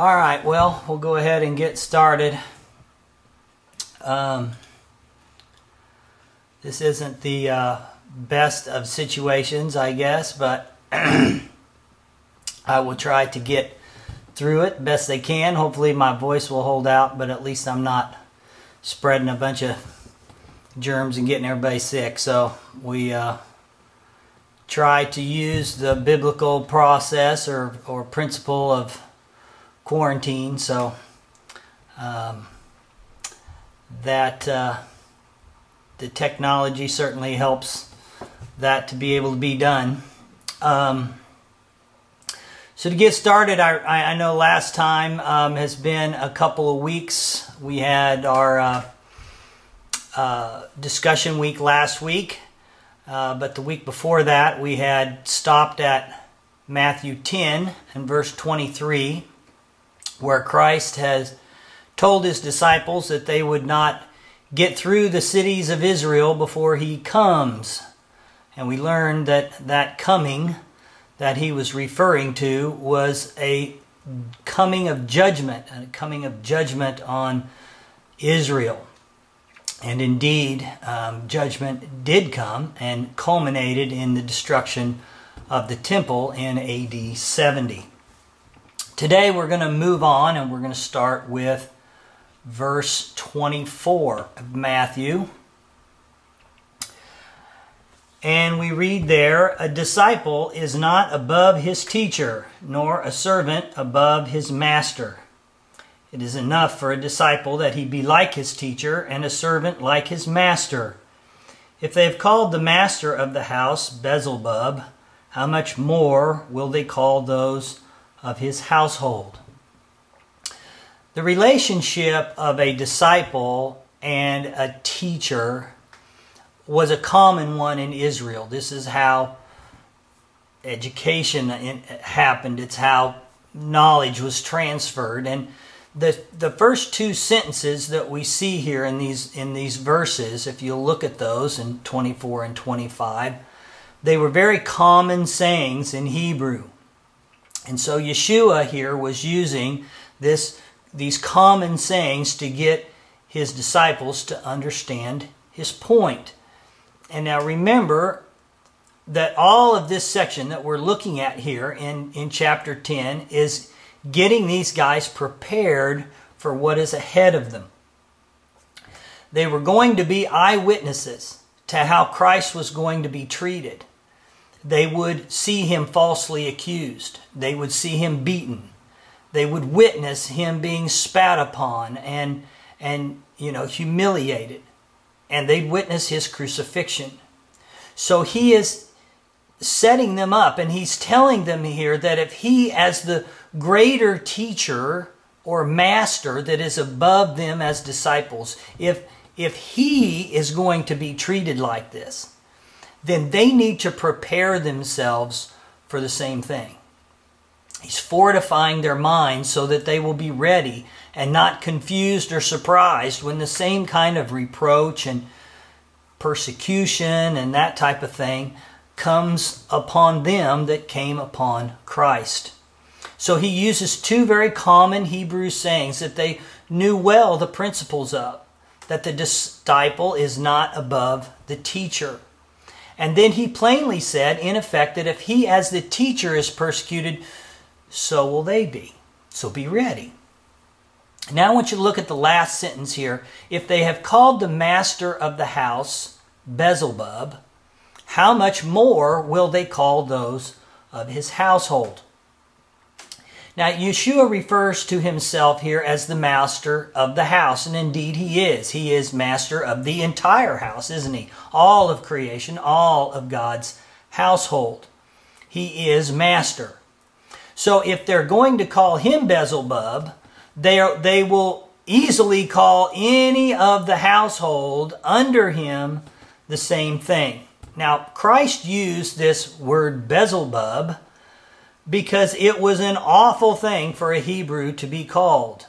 All right, well, we'll go ahead and get started. This isn't the best of situations, I guess, but I will try to get through it best they can. Hopefully my voice will hold out, but at least I'm not spreading a bunch of germs and getting everybody sick. So we try to use the biblical process or principle of quarantine, so that the technology certainly helps that to be able to be done. So to get started, I know last time has been a couple of weeks. We had our discussion week last week, but the week before that we had stopped at Matthew 10 and verse 23, where Christ has told his disciples that they would not get through the cities of Israel before he comes. And we learned that that coming that he was referring to was a coming of judgment, a coming of judgment on Israel. And indeed, judgment did come and culminated in the destruction of the temple in AD 70. Today we're going to move on and we're going to start with verse 24 of Matthew. And we read there, "A disciple is not above his teacher, nor a servant above his master. It is enough for a disciple that he be like his teacher, and a servant like his master. If they have called the master of the house Beelzebub, how much more will they call those of his household?" The relationship of a disciple and a teacher was a common one in Israel. This is how education happened. It's how knowledge was transferred. And the first two sentences that we see here in these verses, if you look at those in 24 and 25, they were very common sayings in Hebrew. And so Yeshua here was using these common sayings to get his disciples to understand his point. And now remember that all of this section that we're looking at here in chapter 10 is getting these guys prepared for what is ahead of them. They were going to be eyewitnesses to how Christ was going to be treated. They would see him falsely accused. They would see him beaten. They would witness him being spat upon and humiliated. And they'd witness his crucifixion. So he is setting them up, and he's telling them here that if he, as the greater teacher or master that is above them as disciples, if he is going to be treated like this, then they need to prepare themselves for the same thing. He's fortifying their minds so that they will be ready and not confused or surprised when the same kind of reproach and persecution and that type of thing comes upon them that came upon Christ. So he uses two very common Hebrew sayings that they knew well the principles of, that the disciple is not above the teacher. And then he plainly said, in effect, that if he as the teacher is persecuted, so will they be. So be ready. Now I want you to look at the last sentence here. If they have called the master of the house Beelzebub, how much more will they call those of his household? Now Yeshua refers to himself here as the master of the house, and indeed he is. He is master of the entire house, isn't he? All of creation, all of God's household. He is master. So if they're going to call him Beelzebub, they will easily call any of the household under him the same thing. Now, Christ used this word Beelzebub because it was an awful thing for a Hebrew to be called.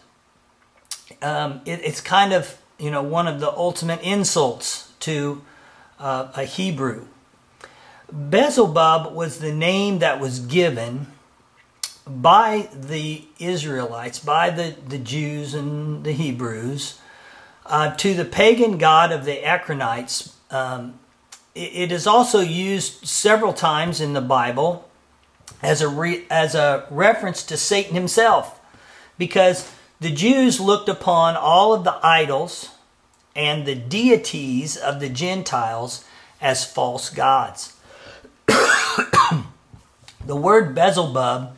It's kind of, one of the ultimate insults to a Hebrew. Beelzebub was the name that was given by the Israelites, by the Jews and the Hebrews, to the pagan god of the Akronites. It is also used several times in the Bible as a reference to Satan himself, because the Jews looked upon all of the idols and the deities of the Gentiles as false gods. The word Beelzebub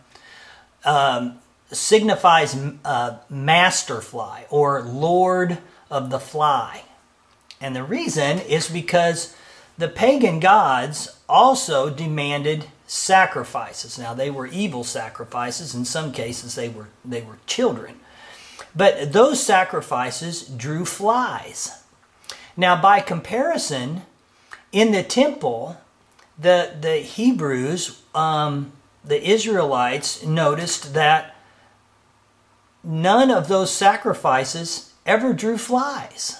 signifies master fly or lord of the fly. And the reason is because the pagan gods also demanded sacrifices. Now, they were evil sacrifices. In some cases, they were children. But those sacrifices drew flies. Now, by comparison, in the temple, the Hebrews, the Israelites, noticed that none of those sacrifices ever drew flies.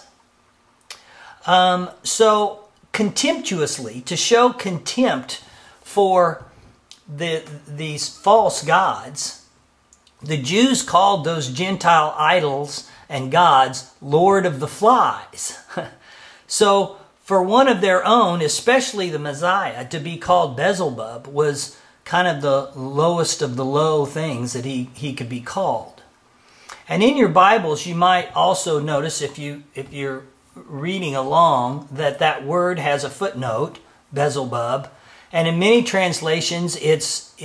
So, contemptuously, to show contempt for these false gods, the Jews called those Gentile idols and gods Lord of the Flies. So for one of their own, especially the Messiah, to be called Beelzebub was kind of the lowest of the low things that he could be called. And in your Bibles, you might also notice, if you're reading along, that word has a footnote, Beelzebub, and in many translations it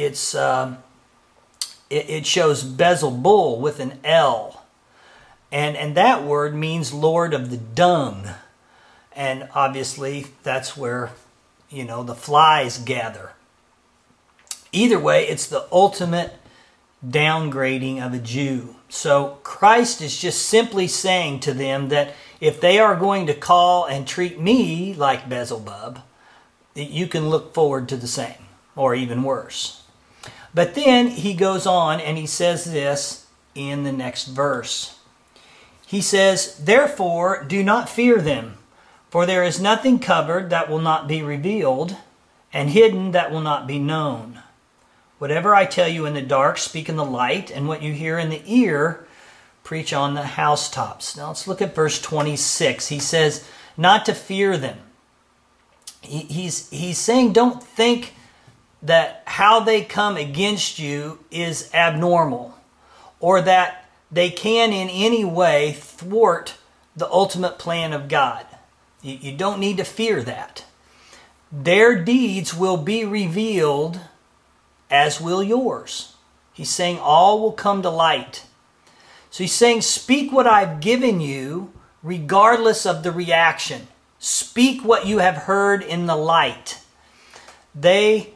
shows Beelzebul with an L, and that word means Lord of the Dung, and obviously that's where the flies gather. Either way, it's the ultimate downgrading of a Jew. So Christ is just simply saying to them that if they are going to call and treat me like Beelzebub, you can look forward to the same, or even worse. But then he goes on and he says this in the next verse. He says, "Therefore do not fear them, for there is nothing covered that will not be revealed, and hidden that will not be known. Whatever I tell you in the dark, speak in the light, and what you hear in the ear, preach on the housetops." Now let's look at verse 26. He says, not to fear them. He's saying don't think that how they come against you is abnormal, or that they can in any way thwart the ultimate plan of God. You don't need to fear that. Their deeds will be revealed, as will yours. He's saying all will come to light. So he's saying, speak what I've given you, regardless of the reaction. Speak what you have heard in the light. They,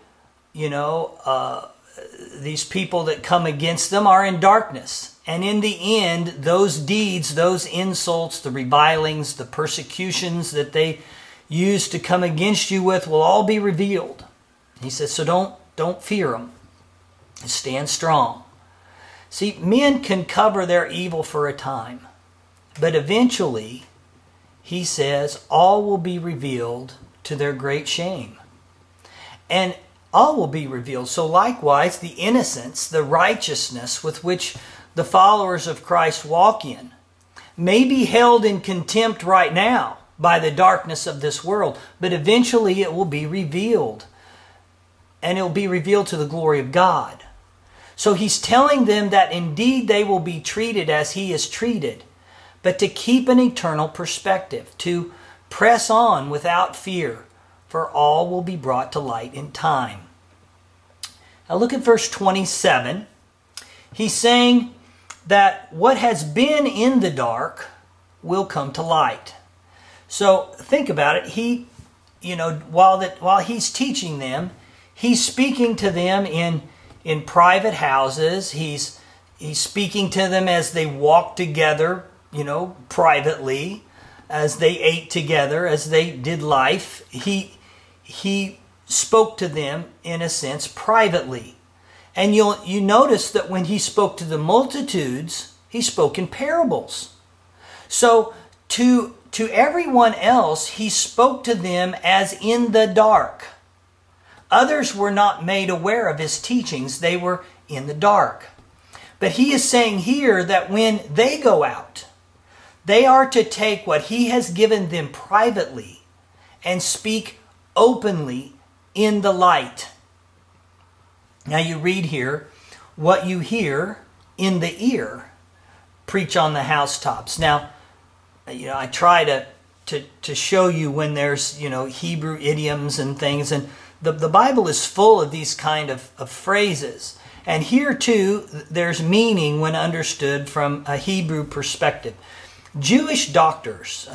these people that come against them are in darkness. And in the end, those deeds, those insults, the revilings, the persecutions that they use to come against you with will all be revealed. He says, so don't fear them. Stand strong. See, men can cover their evil for a time, but eventually, he says, all will be revealed to their great shame. And all will be revealed. So likewise, the innocence, the righteousness with which the followers of Christ walk in may be held in contempt right now by the darkness of this world, but eventually it will be revealed. And it will be revealed to the glory of God. So he's telling them that indeed they will be treated as he is treated, but to keep an eternal perspective, to press on without fear, for all will be brought to light in time. Now look at verse 27. He's saying that what has been in the dark will come to light. So think about it. While he's teaching them, he's speaking to them in private houses. He's speaking to them as they walk together, privately, as they ate together, as they did life. He spoke to them, in a sense, privately. And you notice that when he spoke to the multitudes, he spoke in parables. So to everyone else, he spoke to them as in the dark. Others were not made aware of his teachings. They were in the dark. But he is saying here that when they go out, they are to take what he has given them privately and speak openly in the light. Now you read here, what you hear in the ear, preach on the housetops. Now, I try to show you when there's, Hebrew idioms and things, and the Bible is full of these kind of phrases. And here too, there's meaning when understood from a Hebrew perspective. Jewish doctors,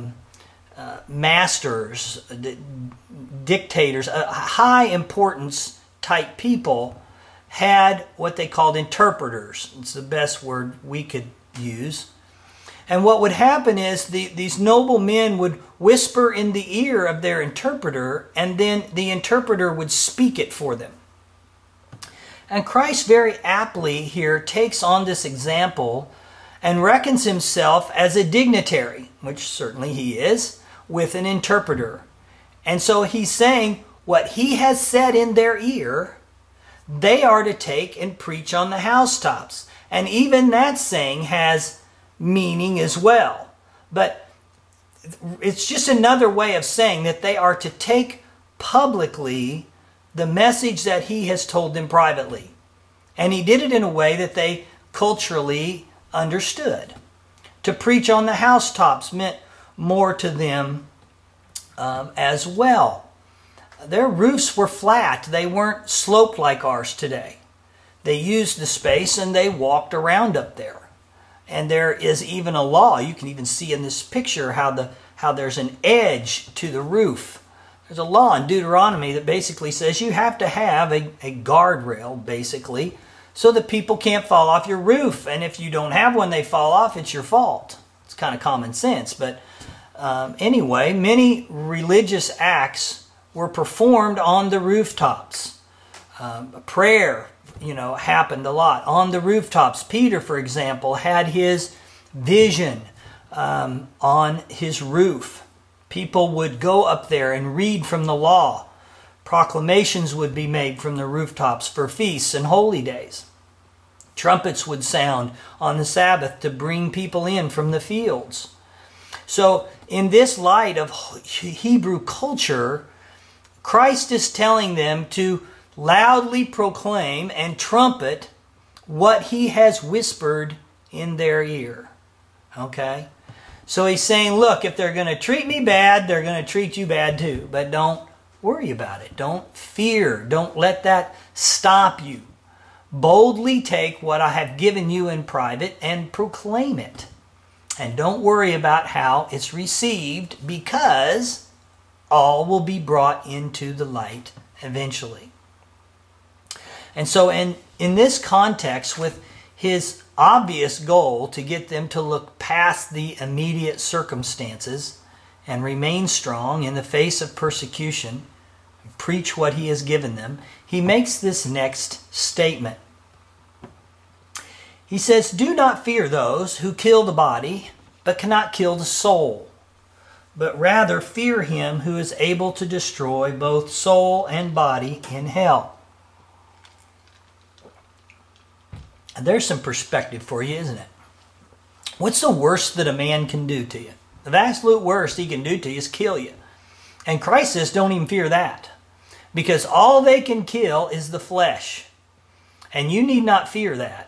masters, dictators, high importance type people had what they called interpreters. It's the best word we could use. And what would happen is these noble men would whisper in the ear of their interpreter, and then the interpreter would speak it for them. And Christ very aptly here takes on this example and reckons himself as a dignitary, which certainly he is, with an interpreter. And so he's saying what he has said in their ear, they are to take and preach on the housetops. And even that saying has meaning as well. But it's just another way of saying that they are to take publicly the message that he has told them privately. And he did it in a way that they culturally understood. To preach on the housetops meant more to them as well. Their roofs were flat. They weren't sloped like ours today. They used the space and they walked around up there. And there is even a law. You can even see in this picture how there's an edge to the roof. There's a law in Deuteronomy that basically says you have to have a guardrail, basically, so that people can't fall off your roof. And if you don't have one, they fall off, it's your fault. It's kind of common sense. But anyway, many religious acts were performed on the rooftops. Prayer, happened a lot on the rooftops. Peter, for example, had his vision on his roof. People would go up there and read from the law. Proclamations would be made from the rooftops for feasts and holy days. Trumpets would sound on the Sabbath to bring people in from the fields. So in this light of Hebrew culture, Christ is telling them to loudly proclaim and trumpet what he has whispered in their ear. Okay? So he's saying, look, if they're going to treat me bad, they're going to treat you bad too. But don't worry about it. Don't fear. Don't let that stop you. Boldly take what I have given you in private and proclaim it. And don't worry about how it's received, because all will be brought into the light eventually. And so in this context, with his obvious goal to get them to look past the immediate circumstances and remain strong in the face of persecution, preach what he has given them, he makes this next statement. He says, "Do not fear those who kill the body, but cannot kill the soul, but rather fear him who is able to destroy both soul and body in hell." And there's some perspective for you, isn't it? What's the worst that a man can do to you? The absolute worst he can do to you is kill you. And Christ says, don't even fear that, because all they can kill is the flesh. And you need not fear that.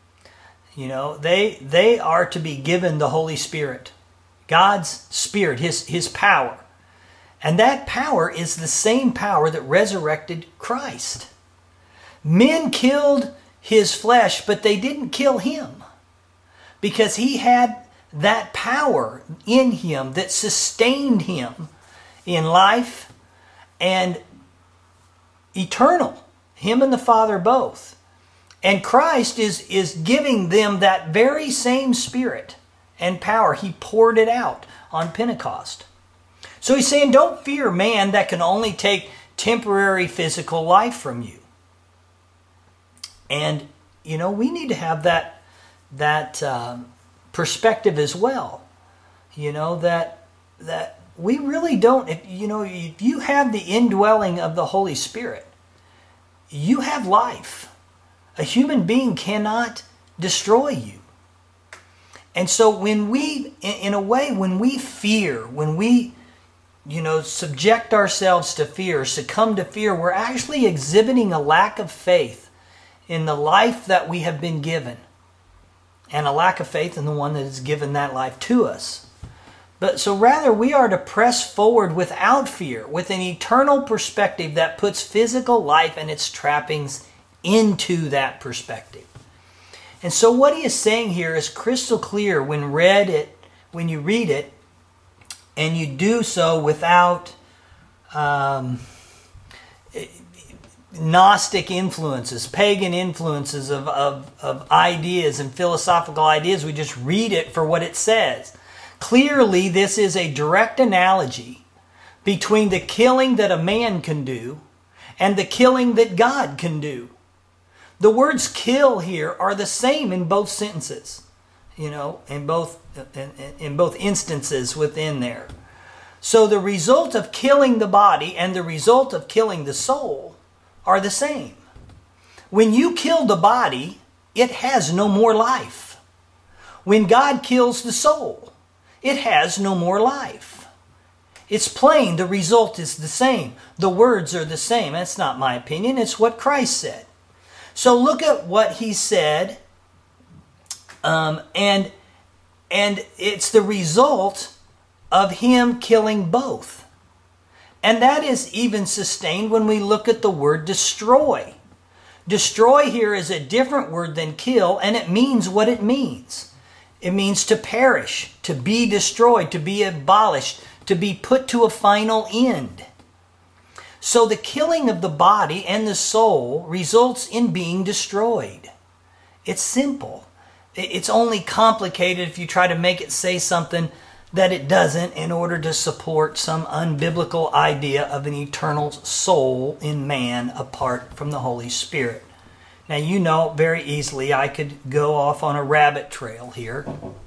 They are to be given the Holy Spirit, God's Spirit, His power. And that power is the same power that resurrected Christ. Men killed his flesh, but they didn't kill him, because he had that power in him that sustained him in life and eternal. Him and the Father both. And Christ is giving them that very same Spirit and power. He poured it out on Pentecost. So he's saying, don't fear man that can only take temporary physical life from you. And, we need to have that perspective as well. That we really don't. If you have the indwelling of the Holy Spirit, you have life. A human being cannot destroy you. And so when we, in a way, when we fear, when we, subject ourselves to fear, succumb to fear, we're actually exhibiting a lack of faith in the life that we have been given, and a lack of faith in the one that has given that life to us. But so rather, we are to press forward without fear, with an eternal perspective that puts physical life and its trappings into that perspective. And so what he is saying here is crystal clear when you read it, and you do so without Gnostic influences, pagan influences of ideas and philosophical ideas. We just read it for what it says. Clearly, this is a direct analogy between the killing that a man can do and the killing that God can do. The words kill here are the same in both sentences, in both instances within there. So the result of killing the body and the result of killing the soul are the same. When you kill the body, it has no more life. When God kills the soul, it has no more life. It's plain, the result is the same. The words are the same. That's not my opinion, it's what Christ said. So look at what he said, and it's the result of him killing both. And that is even sustained when we look at the word destroy. Destroy here is a different word than kill, and it means what it means. It means to perish, to be destroyed, to be abolished, to be put to a final end. So the killing of the body and the soul results in being destroyed. It's simple. It's only complicated if you try to make it say something that it doesn't in order to support some unbiblical idea of an eternal soul in man apart from the Holy Spirit. Now, very easily I could go off on a rabbit trail here.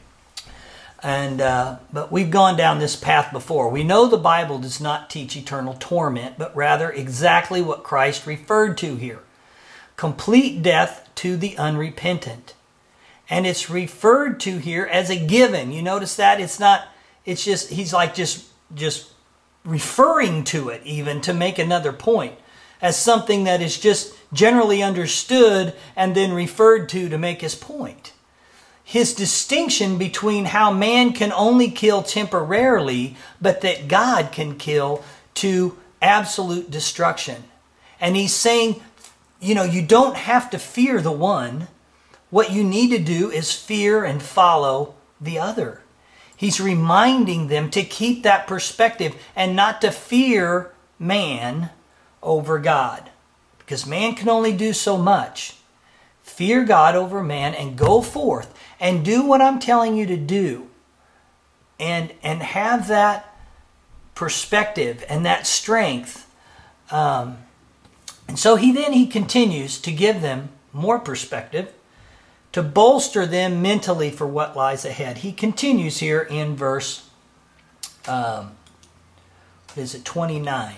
But we've gone down this path before. We know the Bible does not teach eternal torment, but rather exactly what Christ referred to here. Complete death to the unrepentant. And it's referred to here as a given. You notice that? He's like just referring to it even to make another point, as something that is just generally understood and then referred to make his point. His distinction between how man can only kill temporarily, but that God can kill to absolute destruction. And he's saying, you don't have to fear the one. What you need to do is fear and follow the other. He's reminding them to keep that perspective and not to fear man over God. Because man can only do so much. Fear God over man and go forth and do what I'm telling you to do. And have that perspective and that strength. And so he continues to give them more perspective, to bolster them mentally for what lies ahead. He continues here in verse 29.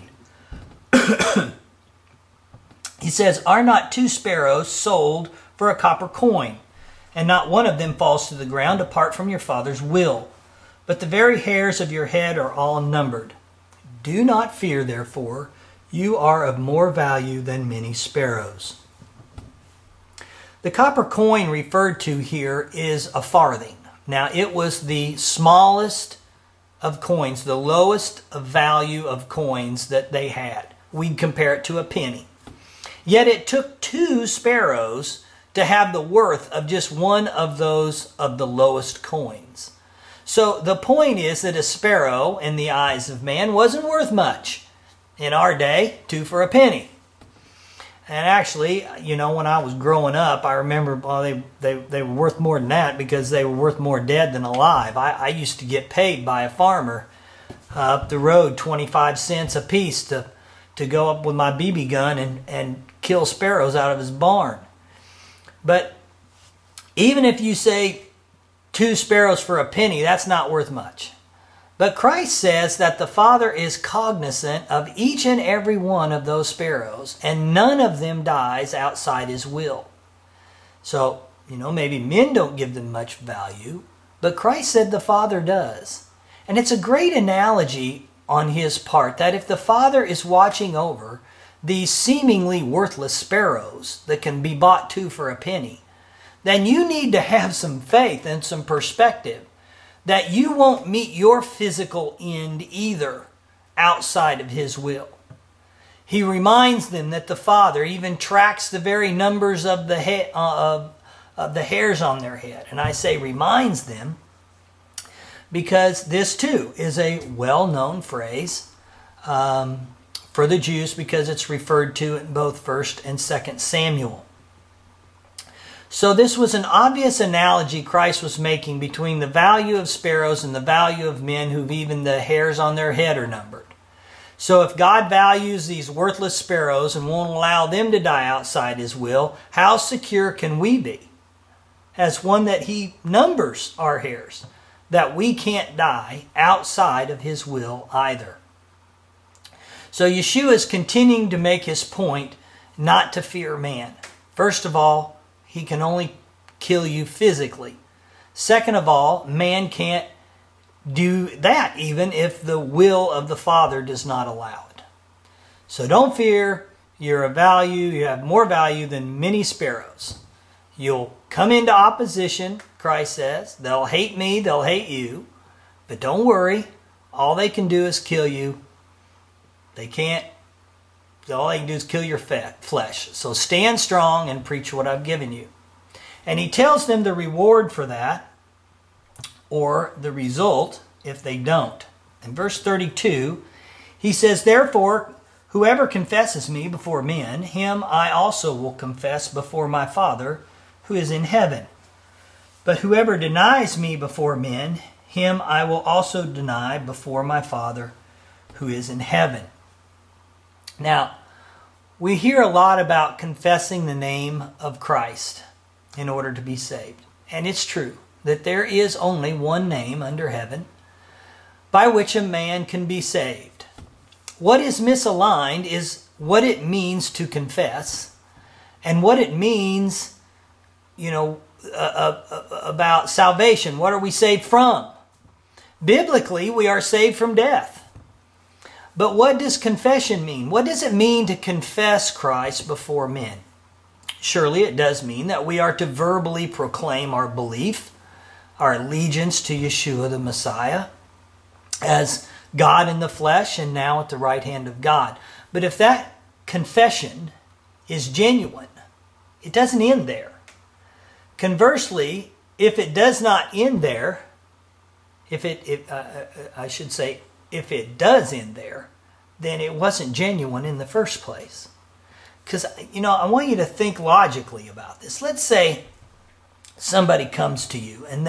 He says, "Are not 2 sparrows sold for a copper coin? And not one of them falls to the ground apart from your Father's will. But the very hairs of your head are all numbered. Do not fear, therefore. You are of more value than many sparrows." The copper coin referred to here is a farthing. Now, it was the smallest of coins, the lowest value of coins that they had. We'd compare it to a penny. Yet it took 2 sparrows to have the worth of just one of those of the lowest coins. So the point is that a sparrow, in the eyes of man, wasn't worth much. In our day, 2 for a penny. And actually, when I was growing up, I remember they were worth more than that because they were worth more dead than alive. I used to get paid by a farmer up the road 25 cents a piece to go up with my BB gun and kill sparrows out of his barn. But even if you say 2 sparrows for a penny, that's not worth much. But Christ says that the Father is cognizant of each and every one of those sparrows, and none of them dies outside his will. So, maybe men don't give them much value, but Christ said the Father does. And it's a great analogy on his part that if the Father is watching over these seemingly worthless sparrows that can be bought two for a penny, then you need to have some faith and some perspective that you won't meet your physical end either outside of his will. He reminds them that the Father even tracks the very numbers of the hairs on their head. And I say reminds them because this too is a well-known phrase for the Jews because it's referred to in both 1 and 2 Samuel. So this was an obvious analogy Christ was making between the value of sparrows and the value of men who've even the hairs on their head are numbered. So if God values these worthless sparrows and won't allow them to die outside his will, how secure can we be as one that he numbers our hairs, that we can't die outside of his will either? So Yeshua is continuing to make his point not to fear man. First of all, he can only kill you physically. Second of all, man can't do that even if the will of the Father does not allow it. So don't fear. You're of value. You have more value than many sparrows. You'll come into opposition, Christ says. They'll hate me. They'll hate you. But don't worry. All they can do is kill you. They can't. All they can do is kill your flesh. So stand strong and preach what I've given you. And he tells them the reward for that, or the result if they don't. In verse 32, he says, "Therefore, whoever confesses me before men, him I also will confess before my Father who is in heaven. But whoever denies me before men, him I will also deny before my Father who is in heaven." Now, we hear a lot about confessing the name of Christ in order to be saved. And it's true that there is only one name under heaven by which a man can be saved. What is misaligned is what it means to confess and what it means, about salvation. What are we saved from? Biblically, we are saved from death. But what does confession mean? What does it mean to confess Christ before men? Surely it does mean that we are to verbally proclaim our belief, our allegiance to Yeshua the Messiah, as God in the flesh and now at the right hand of God. But if that confession is genuine, it doesn't end there. Conversely, if it does not end there, if it does end there, then it wasn't genuine in the first place. Because, I want you to think logically about this. Let's say somebody comes to you and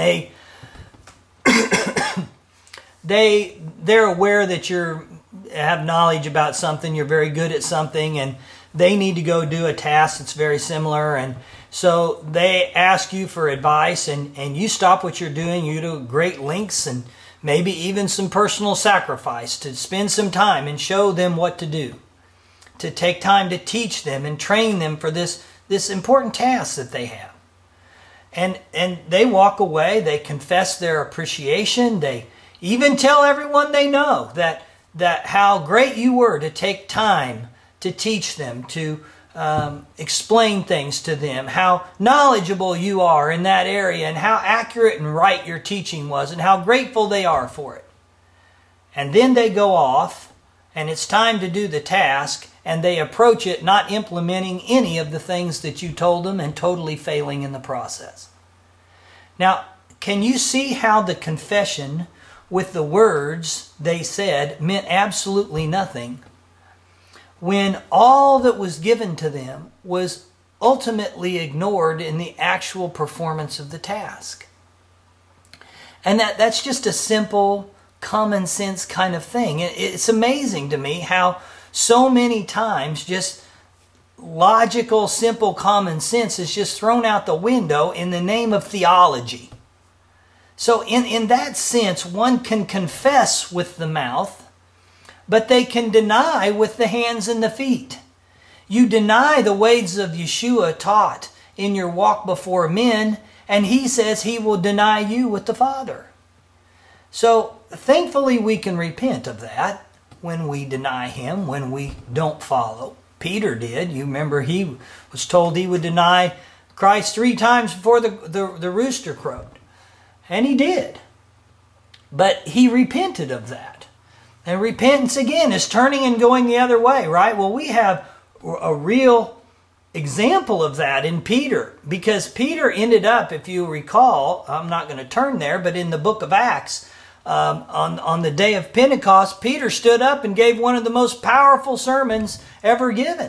they're aware that you have knowledge about something, you're very good at something, and they need to go do a task that's very similar, and so they ask you for advice, and you stop what you're doing, you do great lengths and maybe even some personal sacrifice to spend some time and show them what to do, to take time to teach them and train them for this important task that they have. And they walk away, they confess their appreciation, they even tell everyone they know that how great you were to take time to teach them, to explain things to them, how knowledgeable you are in that area, and how accurate and right your teaching was, and how grateful they are for it. And then they go off, and it's time to do the task, and they approach it not implementing any of the things that you told them and totally failing in the process. Now, can you see how the confession with the words they said meant absolutely nothing when all that was given to them was ultimately ignored in the actual performance of the task? And that's just a simple, common sense kind of thing. It's amazing to me how so many times just logical, simple common sense is just thrown out the window in the name of theology. So in that sense, one can confess with the mouth, but they can deny with the hands and the feet. You deny the ways of Yeshua taught in your walk before men, and he says he will deny you with the Father. So thankfully we can repent of that when we deny him, when we don't follow. Peter did. You remember he was told he would deny Christ 3 times before the rooster crowed. And he did. But he repented of that. And repentance, again, is turning and going the other way, right? Well, we have a real example of that in Peter. Because Peter ended up, if you recall, I'm not going to turn there, but in the book of Acts, on the day of Pentecost, Peter stood up and gave one of the most powerful sermons ever given.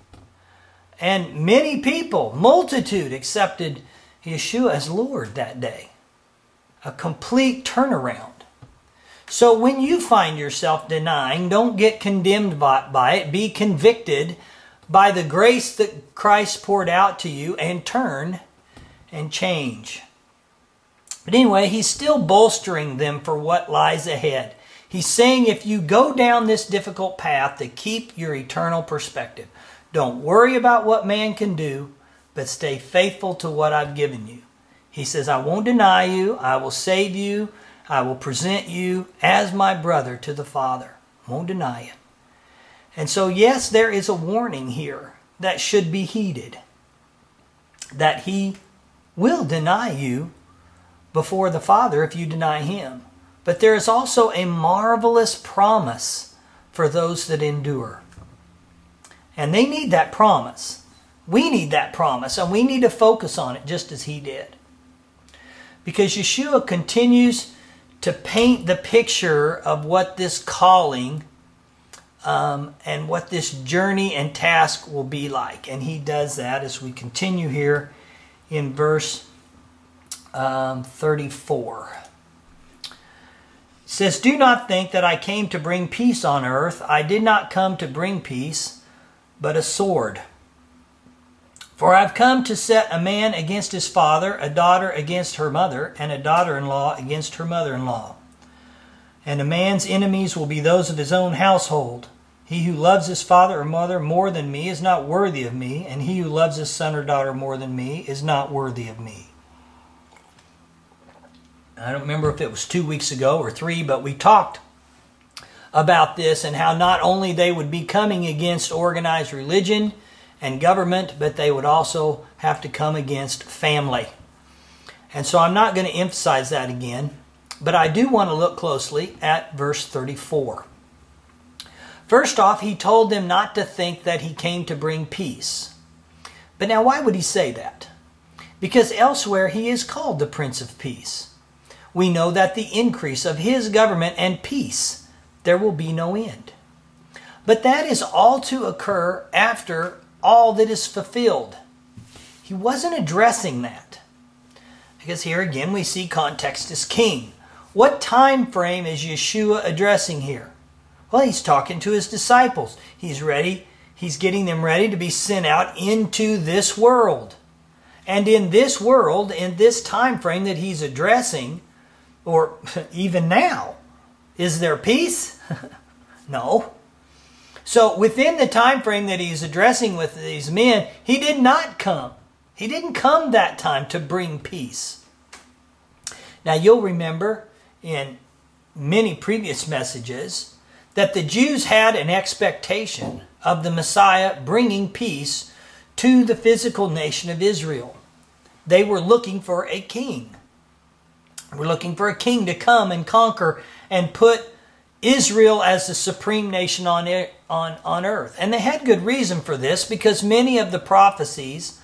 And many people, multitude, accepted Yeshua as Lord that day. A complete turnaround. So when you find yourself denying, don't get condemned by it. Be convicted by the grace that Christ poured out to you and turn and change. But anyway, he's still bolstering them for what lies ahead. He's saying if you go down this difficult path, to keep your eternal perspective. Don't worry about what man can do, but stay faithful to what I've given you. He says, I won't deny you. I will save you. I will present you as my brother to the Father. Won't deny it. And so, yes, there is a warning here that should be heeded. That he will deny you before the Father if you deny him. But there is also a marvelous promise for those that endure. And they need that promise. We need that promise, and we need to focus on it just as he did. Because Yeshua continues to paint the picture of what this calling and what this journey and task will be like. And he does that as we continue here in verse 34. It says, do not think that I came to bring peace on earth. I did not come to bring peace, but a sword. For I have come to set a man against his father, a daughter against her mother, and a daughter-in-law against her mother-in-law. And a man's enemies will be those of his own household. He who loves his father or mother more than me is not worthy of me, and he who loves his son or daughter more than me is not worthy of me. I don't remember if it was 2 weeks ago or 3, but we talked about this and how not only they would be coming against organized religion and government, but they would also have to come against family. And so I'm not going to emphasize that again, but I do want to look closely at verse 34. First off, he told them not to think that he came to bring peace. But now why would he say that? Because elsewhere he is called the Prince of Peace. We know that the increase of his government and peace, there will be no end. But that is all to occur after all that is fulfilled. He wasn't addressing that. Because here again we see context is king. What time frame is Yeshua addressing here? Well, he's talking to his disciples. He's ready. He's getting them ready to be sent out into this world. And in this world, in this time frame that he's addressing, or even now, is there peace? No. So within the time frame that he's addressing with these men, he did not come. He didn't come that time to bring peace. Now you'll remember in many previous messages that the Jews had an expectation of the Messiah bringing peace to the physical nation of Israel. They were looking for a king. They were looking for a king to come and conquer and put Israel as the supreme nation on earth. And they had good reason for this, because many of the prophecies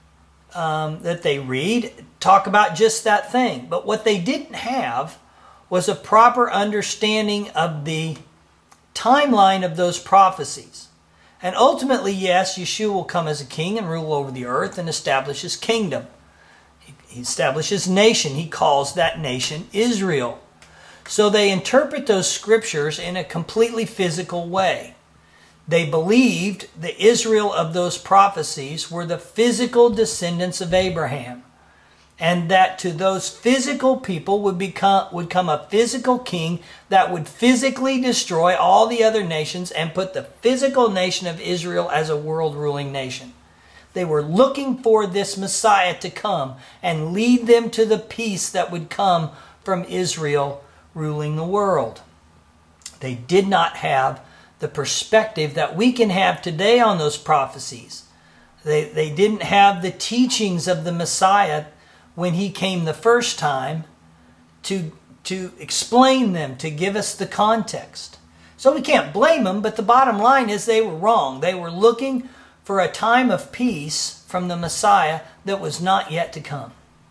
that they read talk about just that thing. But what they didn't have was a proper understanding of the timeline of those prophecies. And ultimately, yes, Yeshua will come as a king and rule over the earth and establish his kingdom. He establishes nation. He calls that nation Israel. So they interpret those scriptures in a completely physical way. They believed the Israel of those prophecies were the physical descendants of Abraham. and that to those physical people would come a physical king that would physically destroy all the other nations and put the physical nation of Israel as a world ruling nation. They were looking for this Messiah to come and lead them to the peace that would come from Israel ruling the world. They did not have the perspective that we can have today on those prophecies. They didn't have the teachings of the Messiah when he came the first time to explain them, to give us the context. So we can't blame them, but the bottom line is they were wrong. They were looking for a time of peace from the Messiah that was not yet to come.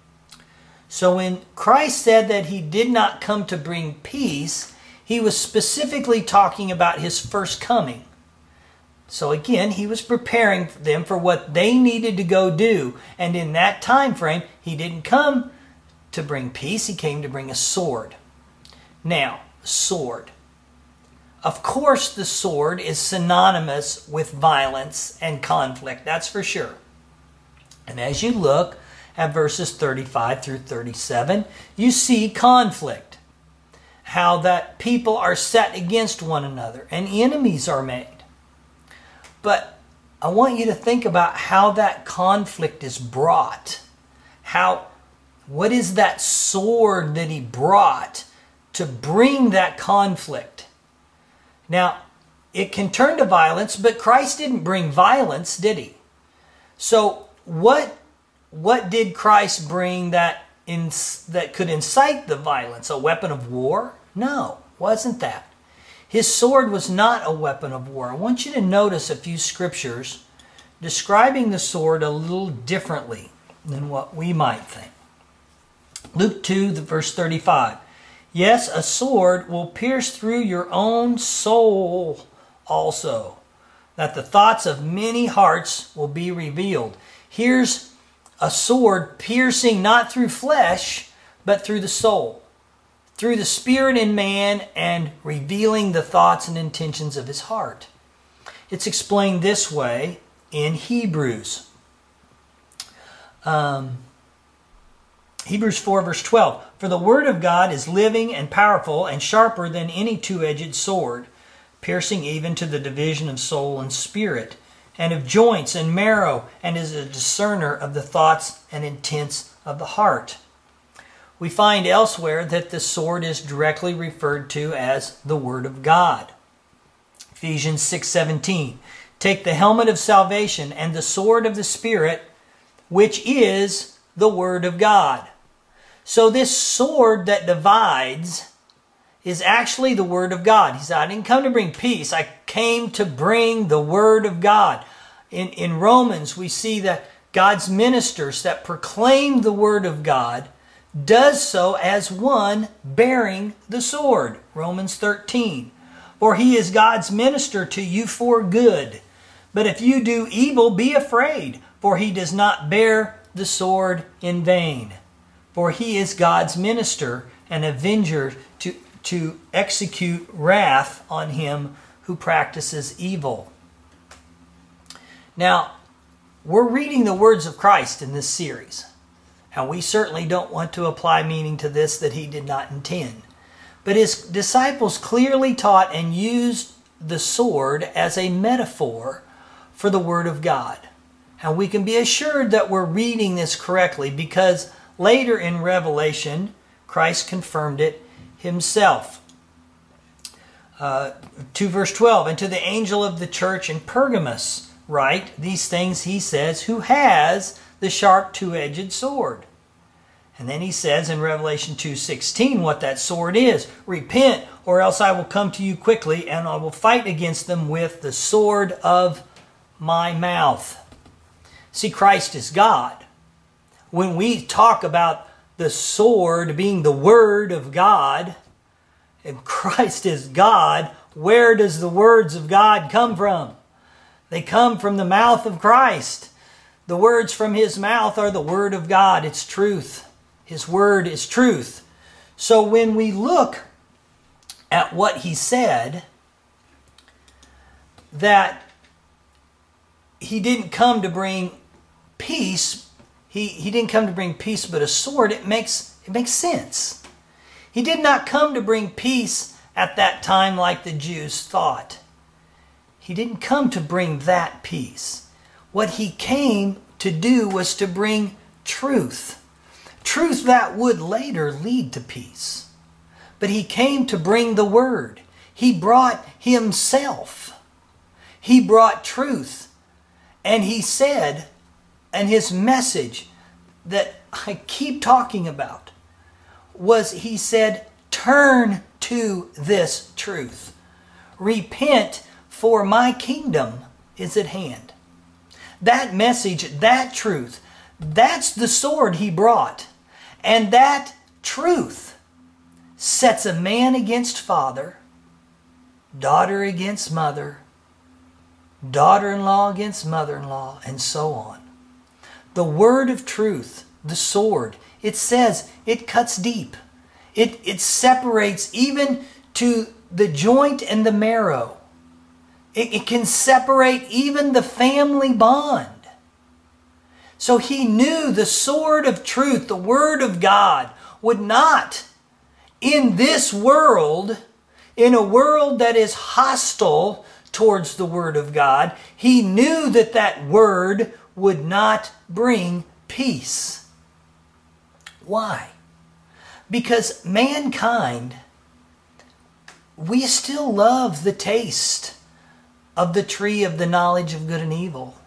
So when Christ said that he did not come to bring peace, he was specifically talking about his first coming. So again, he was preparing them for what they needed to go do. And in that time frame, he didn't come to bring peace. He came to bring a sword. Now, sword. Of course, the sword is synonymous with violence and conflict. That's for sure. And as you look at verses 35 through 37, you see conflict. How that people are set against one another and enemies are made. But I want you to think about how that conflict is brought. What is that sword that he brought to bring that conflict? Now, it can turn to violence, but Christ didn't bring violence, did he? So what did Christ bring that could incite the violence? A weapon of war? No, wasn't that. His sword was not a weapon of war. I want you to notice a few scriptures describing the sword a little differently than what we might think. Luke 2, verse 35. Yes, a sword will pierce through your own soul also, that the thoughts of many hearts will be revealed. Here's a sword piercing not through flesh, but through the soul, through the spirit in man, and revealing the thoughts and intentions of his heart. It's explained this way in Hebrews. Hebrews 4 verse 12. For the word of God is living and powerful and sharper than any two-edged sword, piercing even to the division of soul and spirit, and of joints and marrow, and is a discerner of the thoughts and intents of the heart. We find elsewhere that the sword is directly referred to as the Word of God. Ephesians 6:17. Take the helmet of salvation and the sword of the Spirit, which is the Word of God. So this sword that divides is actually the Word of God. He said, I didn't come to bring peace. I came to bring the Word of God. In Romans, we see that God's ministers that proclaim the Word of God does so as one bearing the sword. Romans 13. For he is God's minister to you for good. But if you do evil, be afraid, for he does not bear the sword in vain. For he is God's minister and avenger to execute wrath on him who practices evil. Now, we're reading the words of Christ in this series. And we certainly don't want to apply meaning to this that he did not intend. But his disciples clearly taught and used the sword as a metaphor for the Word of God. And we can be assured that we're reading this correctly because later in Revelation, Christ confirmed it himself. 2 verse 12, and to the angel of the church in Pergamos write these things, he says, who has the sharp two-edged sword. And then he says in Revelation 2:16 what that sword is. Repent, or else I will come to you quickly, and I will fight against them with the sword of my mouth. See, Christ is God. When we talk about the sword being the Word of God, and Christ is God, where does the words of God come from? They come from the mouth of Christ. The words from his mouth are the Word of God. It's truth. His Word is truth. So when we look at what he said, that he didn't come to bring peace, he didn't come to bring peace but a sword, it makes sense. He did not come to bring peace at that time like the Jews thought. He didn't come to bring that peace. What he came to do was to bring truth. Truth that would later lead to peace. But he came to bring the word. He brought himself. He brought truth. And he said, and his message that I keep talking about was, he said, turn to this truth. Repent, for my kingdom is at hand. That message, that truth, that's the sword he brought. And that truth sets a man against father, daughter against mother, daughter-in-law against mother-in-law, and so on. The word of truth, the sword, it says it cuts deep. It separates even to the joint and the marrow. It can separate even the family bond. So he knew the sword of truth, the word of God, would not, in this world, in a world that is hostile towards the word of God, he knew that that word would not bring peace. Why? Because mankind, we still love the taste of the tree of the knowledge of good and evil.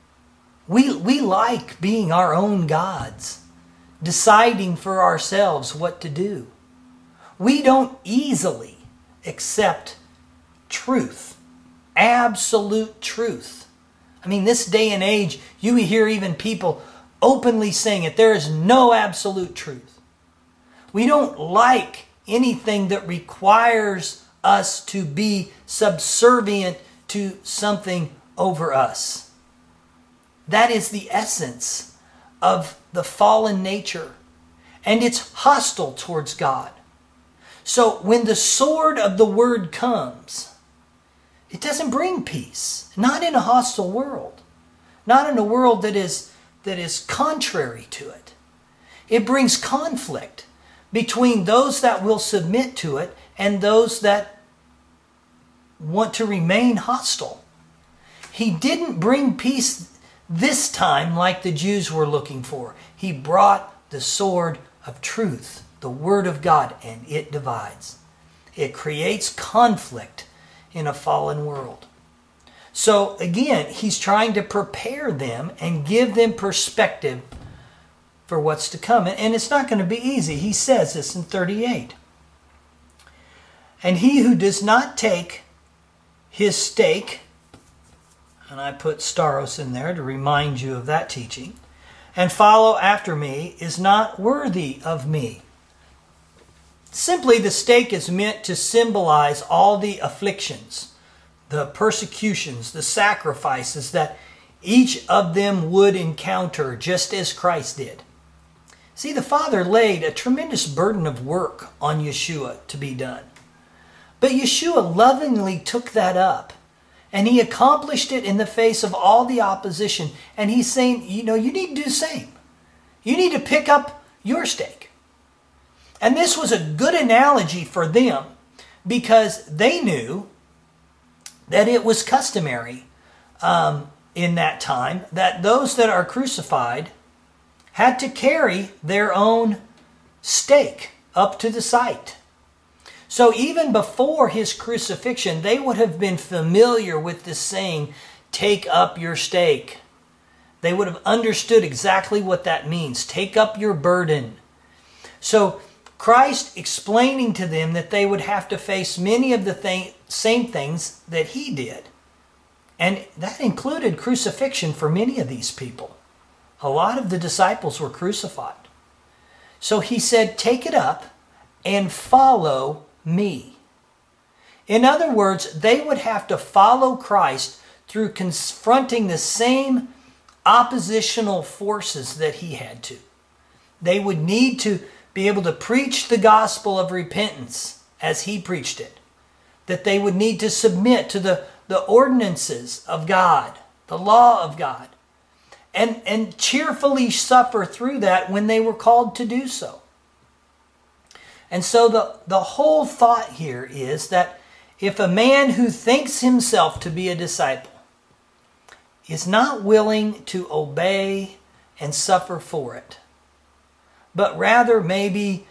We like being our own gods, deciding for ourselves what to do. We don't easily accept truth, absolute truth. I mean, this day and age, you hear even people openly saying it. There is no absolute truth. We don't like anything that requires us to be subservient to something over us. That is the essence of the fallen nature, and it's hostile towards God. So when the sword of the word comes, it doesn't bring peace. Not in a hostile world. Not in a world that is contrary to it. It brings conflict between those that will submit to it and those that want to remain hostile. He didn't bring peace this time like the Jews were looking for. He brought the sword of truth, the word of God, and it divides. It creates conflict in a fallen world. So again, he's trying to prepare them and give them perspective for what's to come. And it's not going to be easy. He says this in 38. And he who does not take his stake, and I put staros in there to remind you of that teaching, and follow after me is not worthy of me. Simply, the stake is meant to symbolize all the afflictions, the persecutions, the sacrifices that each of them would encounter just as Christ did. See, the Father laid a tremendous burden of work on Yeshua to be done. But Yeshua lovingly took that up, and he accomplished it in the face of all the opposition. And he's saying, you need to do the same. You need to pick up your stake. And this was a good analogy for them because they knew that it was customary in that time that those that are crucified had to carry their own stake up to the site. So even before his crucifixion, they would have been familiar with this saying, take up your stake. They would have understood exactly what that means. Take up your burden. So Christ explaining to them that they would have to face many of the same things that he did. And that included crucifixion for many of these people. A lot of the disciples were crucified. So he said, take it up and follow me. In other words, they would have to follow Christ through confronting the same oppositional forces that he had to. They would need to be able to preach the gospel of repentance as he preached it. That they would need to submit to the ordinances of God, the law of God. and cheerfully suffer through that when they were called to do so. And so the whole thought here is that if a man who thinks himself to be a disciple is not willing to obey and suffer for it, but rather maybe,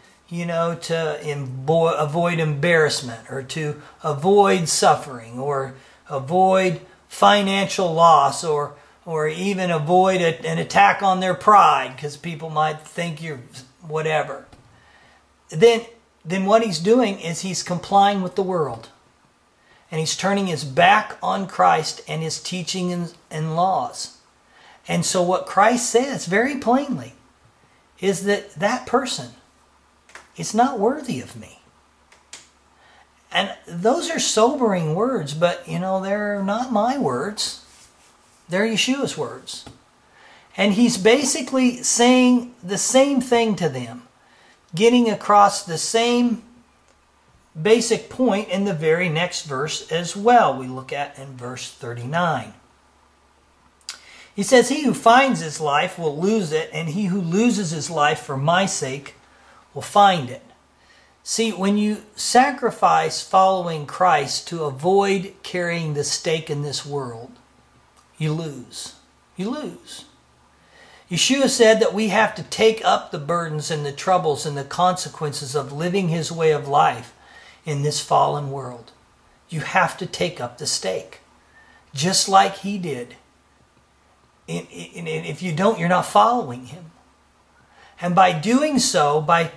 to avoid embarrassment or to avoid suffering or avoid financial loss or even avoid an attack on their pride because people might think you're whatever, then what he's doing is he's complying with the world. And he's turning his back on Christ and his teaching and laws. And so what Christ says very plainly is that person is not worthy of me. And those are sobering words, but they're not my words. They're Yeshua's words. And he's basically saying the same thing to them, getting across the same basic point in the very next verse as well. We look at in verse 39. He says, "He who finds his life will lose it, and he who loses his life for my sake will find it." See, when you sacrifice following Christ to avoid carrying the stake in this world, you lose. You lose. Yeshua said that we have to take up the burdens and the troubles and the consequences of living his way of life in this fallen world. You have to take up the stake, just like he did. And if you don't, you're not following him. And by doing so, by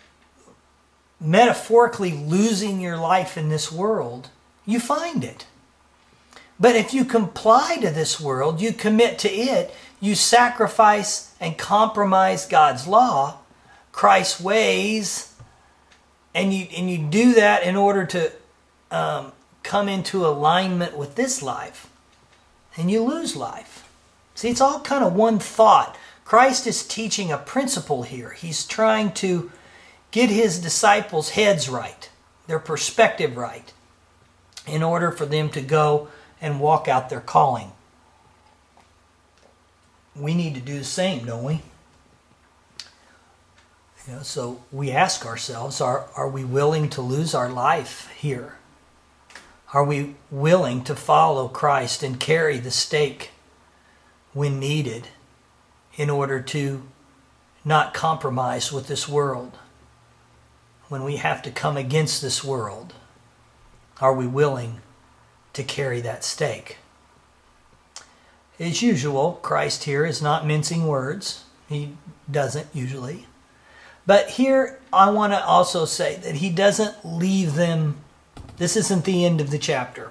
metaphorically losing your life in this world, you find it. But if you comply to this world, you commit to it, you sacrifice and compromise God's law, Christ's ways, and you do that in order to come into alignment with this life, and you lose life. See, it's all kind of one thought. Christ is teaching a principle here. He's trying to get his disciples' heads right, their perspective right, in order for them to go and walk out their calling. We need to do the same, don't we? So we ask ourselves, are we willing to lose our life here? Are we willing to follow Christ and carry the stake when needed in order to not compromise with this world? When we have to come against this world, are we willing to carry that stake? As usual, Christ here is not mincing words. He doesn't usually. But here I want to also say that he doesn't leave them. This isn't the end of the chapter.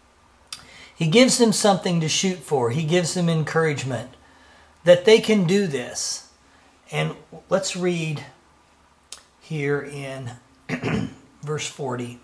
He gives them something to shoot for. He gives them encouragement that they can do this. And let's read here in verse 40.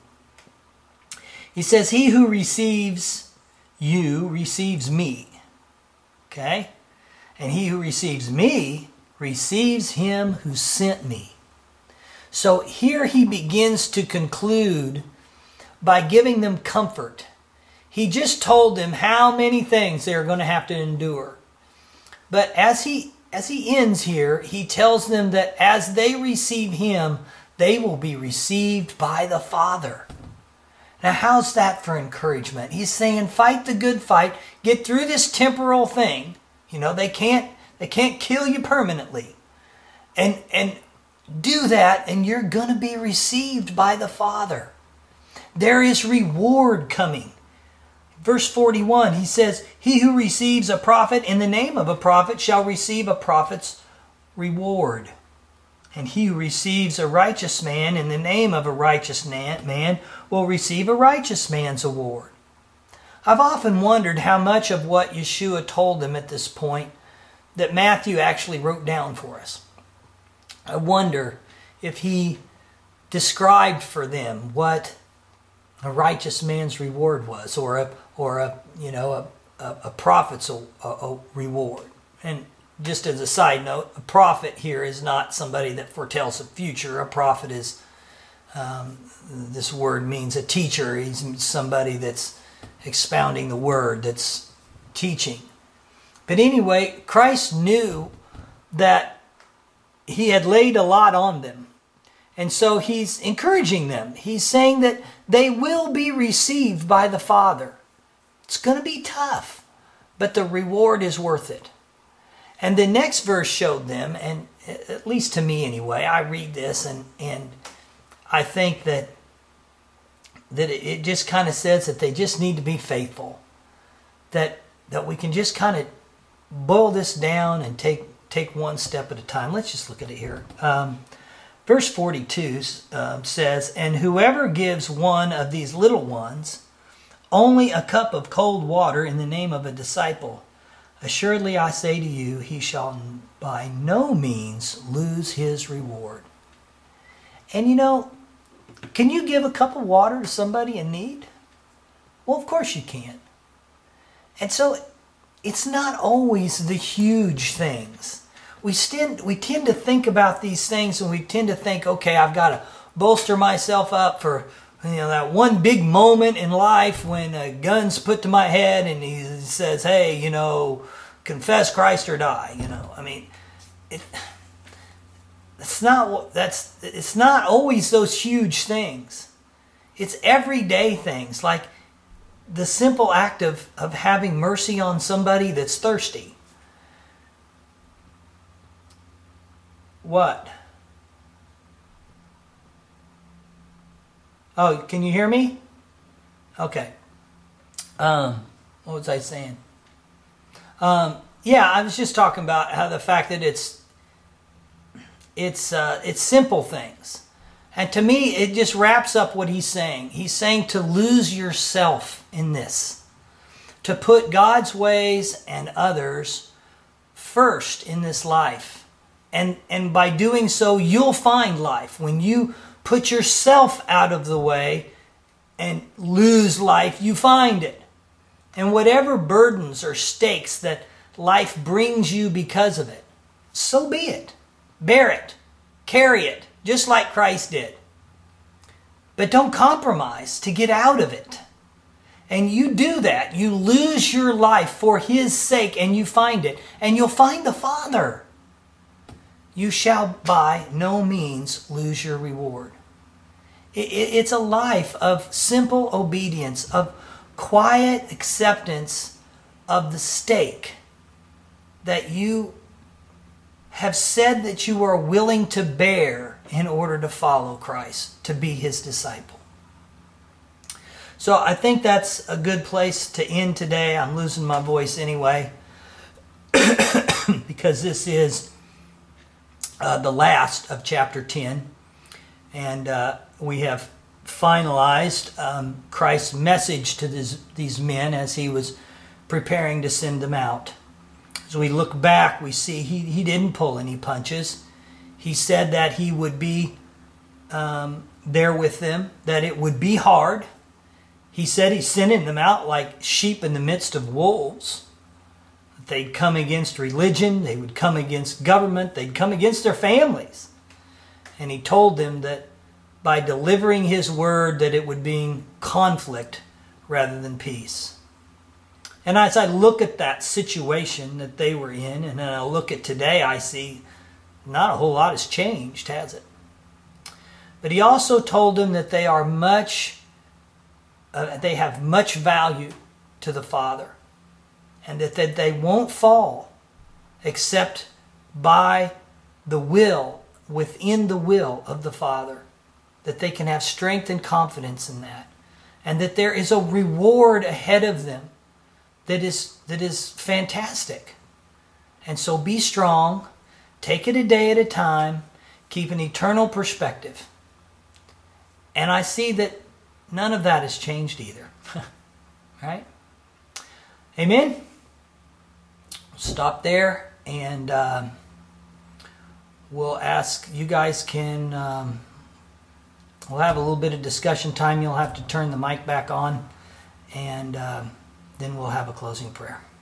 He says, "He who receives you receives me." Okay? "And he who receives me receives him who sent me." So here he begins to conclude by giving them comfort. He just told them how many things they're going to have to endure. But as he ends here, he tells them that as they receive him, they will be received by the Father. Now, how's that for encouragement? He's saying, fight the good fight, get through this temporal thing. They can't kill you permanently. And do that, and you're going to be received by the Father. There is reward coming. Verse 41, he says, "He who receives a prophet in the name of a prophet shall receive a prophet's reward. And he who receives a righteous man in the name of a righteous man will receive a righteous man's award." I've often wondered how much of what Yeshua told them at this point that Matthew actually wrote down for us. I wonder if he described for them what a righteous man's reward was, or a prophet's reward. And just as a side note, a prophet here is not somebody that foretells the future. A prophet is, this word means a teacher. He's somebody that's expounding the word, that's teaching. But anyway, Christ knew that he had laid a lot on them. And so he's encouraging them. He's saying that they will be received by the Father. It's going to be tough, but the reward is worth it. And the next verse showed them, and at least to me anyway, I read this and I think that it just kind of says that they just need to be faithful. That we can just kind of boil this down and take one step at a time. Let's just look at it here. Verse 42 says, "And whoever gives one of these little ones only a cup of cold water in the name of a disciple, assuredly I say to you, he shall by no means lose his reward." And you know, can you give a cup of water to somebody in need? Well, of course you can. And so it's not always the huge things. We tend to think about these things, and we tend to think, okay, I've got to bolster myself up for that one big moment in life when a gun's put to my head and he says, hey, confess Christ or die. I mean, it's not always those huge things. It's everyday things, like the simple act of having mercy on somebody that's thirsty. What? Oh, can you hear me? Okay. What was I saying? Yeah, I was just talking about how the fact that it's simple things. And to me, it just wraps up what he's saying. He's saying to lose yourself in this. To put God's ways and others first in this life. And by doing so, you'll find life. When you put yourself out of the way and lose life, you find it. And whatever burdens or stakes that life brings you because of it, so be it. Bear it. Carry it, just like Christ did. But don't compromise to get out of it. And you do that. You lose your life for His sake, and you find it. And you'll find the Father. You shall by no means lose your reward. It's a life of simple obedience, of quiet acceptance of the stake that you have said that you are willing to bear in order to follow Christ, to be His disciple. So I think that's a good place to end today. I'm losing my voice anyway because this is the last of chapter 10, and we have finalized Christ's message to these men as He was preparing to send them out. As we look back, we see he didn't pull any punches. He said that He would be there with them, that it would be hard. He said He's sending them out like sheep in the midst of wolves. They'd come against religion, they would come against government, they'd come against their families. And He told them that by delivering His word that it would be conflict rather than peace. And as I look at that situation that they were in, and then I look at today, I see not a whole lot has changed, has it? But He also told them that they have much value to the Father. And that they won't fall except by the will, within the will of the Father. That they can have strength and confidence in that. And that there is a reward ahead of them that is fantastic. And so be strong, take it a day at a time, keep an eternal perspective. And I see that none of that has changed either. Right? Amen? Stop there, and we'll ask, you guys can, we'll have a little bit of discussion time. You'll have to turn the mic back on, and then we'll have a closing prayer.